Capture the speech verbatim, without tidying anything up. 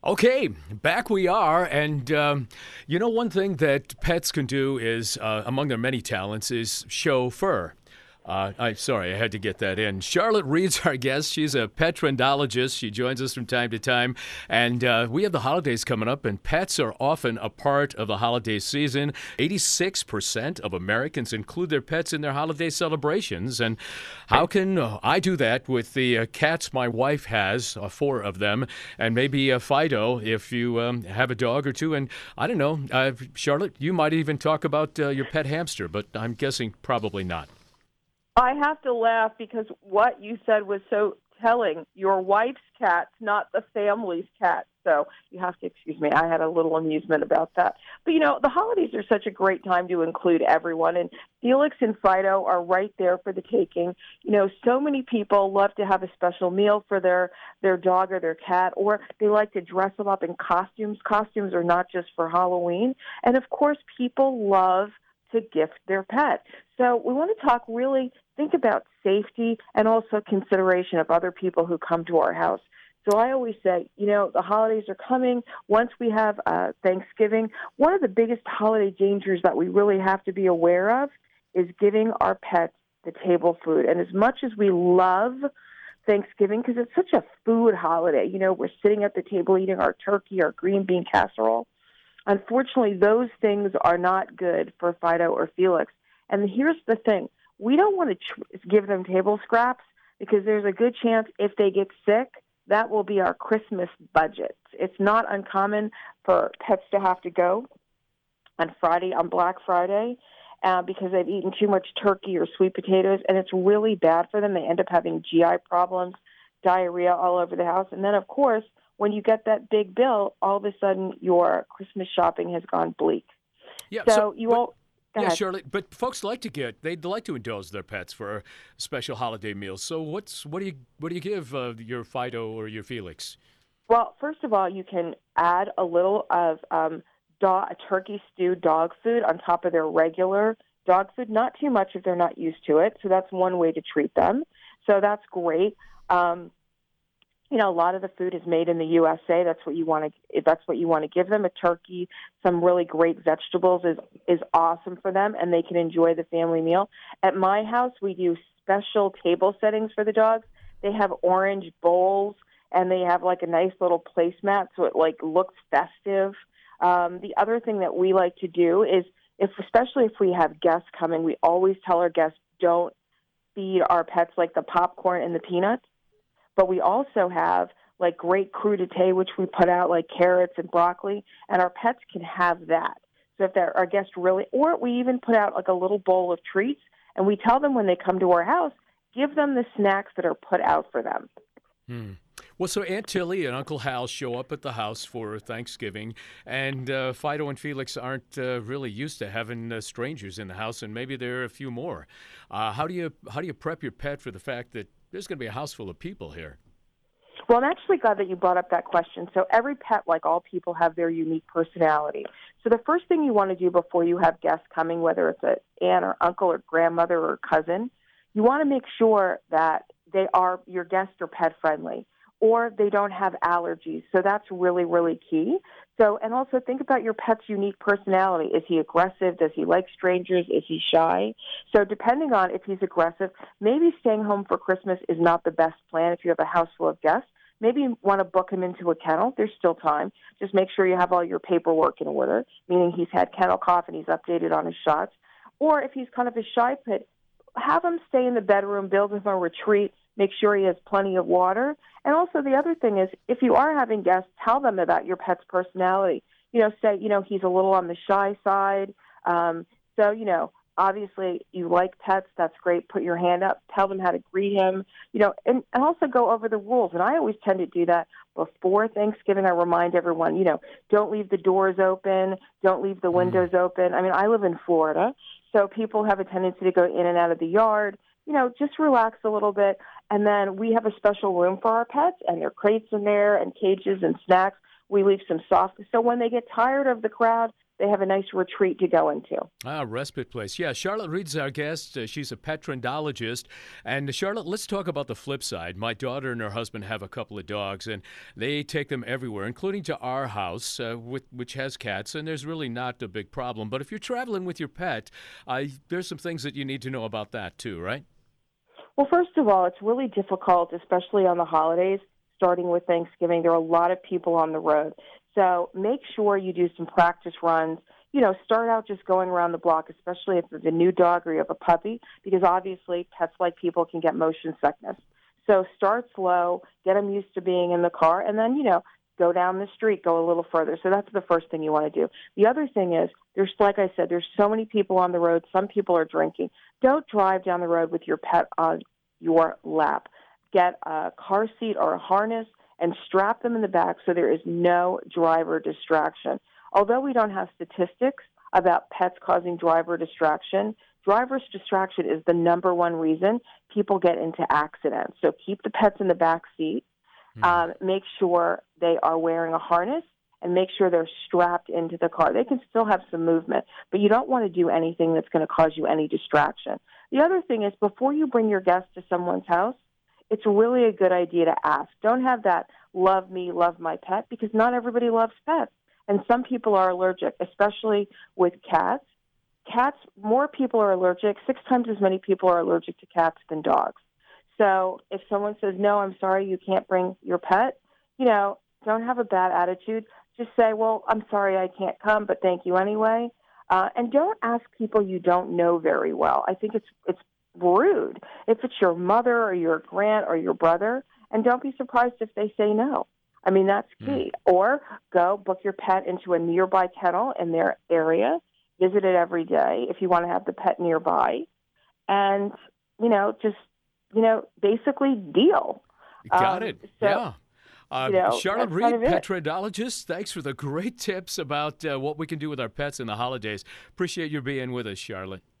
Okay, back we are. And, um, you know, one thing that pets can do is, uh, among their many talents, is show fur. Uh, I'm sorry, I had to get that in. Charlotte Reed's our guest. She's a pet trendologist. She joins us from time to time. And uh, we have the holidays coming up, and pets are often a part of the holiday season. eighty-six percent of Americans include their pets in their holiday celebrations. And how can uh, I do that with the uh, cats my wife has, uh, four of them, and maybe uh, Fido if you um, have a dog or two? And I don't know, uh, Charlotte, you might even talk about uh, your pet hamster, but I'm guessing probably not. I have to laugh because what you said was so telling. Your wife's cat, not the family's cat. So you have to excuse me. I had a little amusement about that. But, you know, the holidays are such a great time to include everyone. And Felix and Fido are right there for the taking. You know, so many people love to have a special meal for their, their dog or their cat, or they like to dress them up in costumes. Costumes are not just for Halloween. And, of course, people love to gift their pet. So we want to talk really, think about safety and also consideration of other people who come to our house. So I always say, you know, the holidays are coming. Once we have uh, Thanksgiving, one of the biggest holiday dangers that we really have to be aware of is giving our pets the table food. And as much as we love Thanksgiving, because it's such a food holiday, you know, we're sitting at the table eating our turkey, our green bean casserole. Unfortunately, those things are not good for Fido or Felix. And here's the thing. We don't want to tr- give them table scraps because there's a good chance if they get sick, that will be our Christmas budget. It's not uncommon for pets to have to go on Friday, on Black Friday, uh, because they've eaten too much turkey or sweet potatoes, and it's really bad for them. They end up having G I problems, diarrhea all over the house. And then, of course, when you get that big bill, all of a sudden your Christmas shopping has gone bleak. Yeah, So, so you but, won't. Go yeah, ahead. Charlotte. But folks like to get they'd like to indulge their pets for special holiday meals. So what's what do you what do you give uh, your Fido or your Felix? Well, first of all, you can add a little of um, dog, a turkey stewed dog food on top of their regular dog food. Not too much if they're not used to it. So that's one way to treat them. So that's great. Um, You know, a lot of the food is made in the U S A. That's what you want to. That's what you want to give them. A turkey, some really great vegetables is is awesome for them, and they can enjoy the family meal. At my house, we do special table settings for the dogs. They have orange bowls, and they have like a nice little placemat, so it like looks festive. Um, the other thing that we like to do is, if especially if we have guests coming, we always tell our guests don't feed our pets like the popcorn and the peanuts. But we also have like great crudité, which we put out like carrots and broccoli, and our pets can have that. So if they're, our guests really, or we even put out like a little bowl of treats, and we tell them when they come to our house, give them the snacks that are put out for them. Hmm. Well, so Aunt Tilly and Uncle Hal show up at the house for Thanksgiving, and uh, Fido and Felix aren't uh, really used to having uh, strangers in the house, and maybe there are a few more. Uh, how do you how do you prep your pet for the fact that there's going to be a house full of people here? Well, I'm actually glad that you brought up that question. So every pet, like all people, have their unique personality. So the first thing you want to do before you have guests coming, whether it's an aunt or uncle or grandmother or cousin, you want to make sure that they are your guest or pet friendly, or they don't have allergies. So that's really, really key. So, and also think about your pet's unique personality. Is he aggressive? Does he like strangers? Is he shy? So depending on if he's aggressive, maybe staying home for Christmas is not the best plan if you have a house full of guests. Maybe you want to book him into a kennel. There's still time. Just make sure you have all your paperwork in order, meaning he's had kennel cough and he's updated on his shots. Or if he's kind of a shy pet, have him stay in the bedroom, build him a retreat, make sure he has plenty of water. And also the other thing is, if you are having guests, tell them about your pet's personality. You know, say, you know, he's a little on the shy side. Um, so, you know, obviously you like pets. That's great. Put your hand up. Tell them how to greet him. You know, and, and also go over the rules. And I always tend to do that before Thanksgiving. I remind everyone, you know, don't leave the doors open. Don't leave the windows open. I mean, I live in Florida, so people have a tendency to go in and out of the yard. You know, just relax a little bit. And then we have a special room for our pets, and there are crates in there and cages and snacks. We leave some soft. So when they get tired of the crowd, they have a nice retreat to go into. Ah, respite place. Yeah, Charlotte Reed's our guest. Uh, she's a pet trendologist. And uh, Charlotte, let's talk about the flip side. My daughter and her husband have a couple of dogs, and they take them everywhere, including to our house, uh, with, which has cats, and there's really not a big problem. But if you're traveling with your pet, uh, there's some things that you need to know about that too, right? Well, first of all, it's really difficult, especially on the holidays, starting with Thanksgiving. There are a lot of people on the road. So make sure you do some practice runs. You know, start out just going around the block, especially if it's a new dog or you have a puppy, because obviously pets like people can get motion sickness. So start slow, get them used to being in the car, and then, you know, go down the street, go a little further. So that's the first thing you want to do. The other thing is, there's, like I said, there's so many people on the road. Some people are drinking. Don't drive down the road with your pet on your lap. Get a car seat or a harness and strap them in the back so there is no driver distraction. Although we don't have statistics about pets causing driver distraction, driver's distraction is the number one reason people get into accidents. So keep the pets in the back seat. Um, make sure they are wearing a harness, and make sure they're strapped into the car. They can still have some movement, but you don't want to do anything that's going to cause you any distraction. The other thing is, before you bring your guest to someone's house, it's really a good idea to ask. Don't have that love me, love my pet, because not everybody loves pets. And some people are allergic, especially with cats. Cats, more people are allergic. Six times as many people are allergic to cats than dogs. So if someone says, no, I'm sorry, you can't bring your pet, you know, don't have a bad attitude. Just say, well, I'm sorry I can't come, but thank you anyway. Uh, and don't ask people you don't know very well. I think it's it's rude if it's your mother or your grand or your brother, and don't be surprised if they say no. I mean, that's key. Mm. Or go book your pet into a nearby kennel in their area, visit it every day if you want to have the pet nearby, and, you know, just, you know, basically deal. Got Um, it. so, yeah. Uh, you know, Charlotte that's Reed, kind of it. pet trendologist, thanks for the great tips about uh, what we can do with our pets in the holidays. Appreciate you being with us, Charlotte.